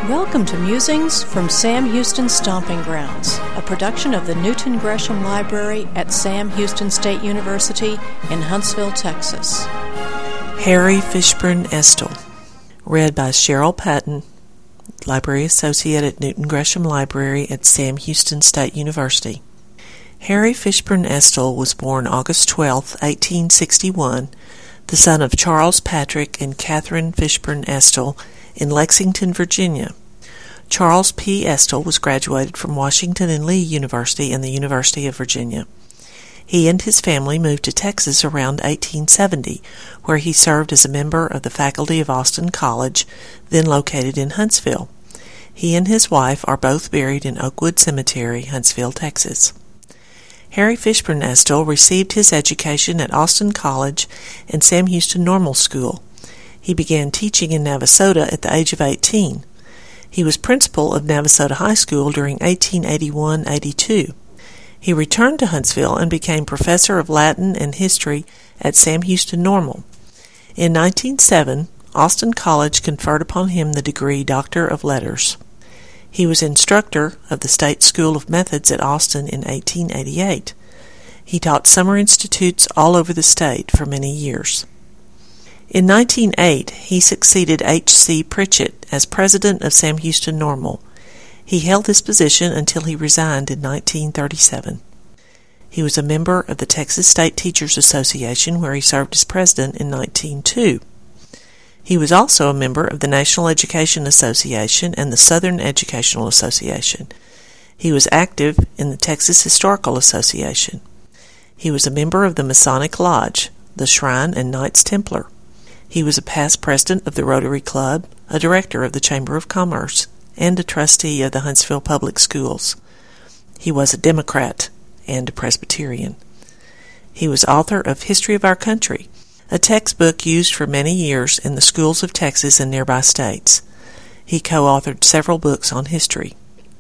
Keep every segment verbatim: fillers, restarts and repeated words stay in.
Welcome to Musings from Sam Houston Stomping Grounds, a production of the Newton Gresham Library at Sam Houston State University in Huntsville, Texas. Harry Fishburne Estill, read by Cheryl Patton, Library Associate at Newton Gresham Library at Sam Houston State University. Harry Fishburne Estill was born August twelfth, eighteen sixty-one, the son of Charles Patrick and Catherine Fishburne Estill in Lexington, Virginia. Charles P. Estill was graduated from Washington and Lee University and the University of Virginia. He and his family moved to Texas around eighteen seventy, where he served as a member of the faculty of Austin College, then located in Huntsville. He and his wife are both buried in Oakwood Cemetery, Huntsville, Texas. Harry Fishburne Estill received his education at Austin College and Sam Houston Normal School. He began teaching in Navasota at the age of eighteen. He was principal of Navasota High School during eighteen eighty-one eighty-two. He returned to Huntsville and became professor of Latin and history at Sam Houston Normal. In nineteen oh seven, Austin College conferred upon him the degree Doctor of Letters. He was instructor of the State School of Methods at Austin in eighteen eighty-eight. He taught summer institutes all over the state for many years. In nineteen oh eight, he succeeded H C Pritchett as president of Sam Houston Normal. He held this position until he resigned in nineteen thirty-seven. He was a member of the Texas State Teachers Association, where he served as president in nineteen oh two. He was also a member of the National Education Association and the Southern Educational Association. He was active in the Texas Historical Association. He was a member of the Masonic Lodge, the Shrine and Knights Templar. He was a past president of the Rotary Club, a director of the Chamber of Commerce, and a trustee of the Huntsville Public Schools. He was a Democrat and a Presbyterian. He was author of History of Our Country, a textbook used for many years in the schools of Texas and nearby states. He co-authored several books on history.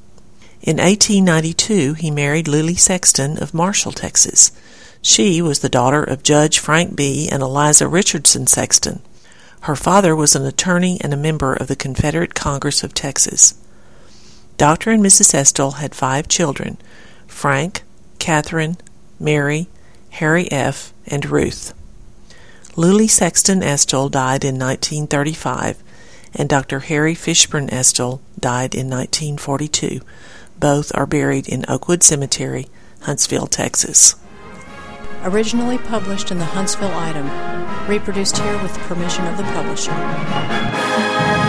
In eighteen ninety-two, he married Lily Sexton of Marshall, Texas. She was the daughter of Judge Frank B. and Eliza Richardson Sexton. Her father was an attorney and a member of the Confederate Congress of Texas. Doctor and Missus Estill had five children: Frank, Catherine, Mary, Harry F., and Ruth. Lily Sexton Estill died in nineteen thirty-five, and Doctor Harry Fishburne Estill died in nineteen forty-two. Both are buried in Oakwood Cemetery, Huntsville, Texas. Originally published in the Huntsville Item, reproduced here with permission of the publisher.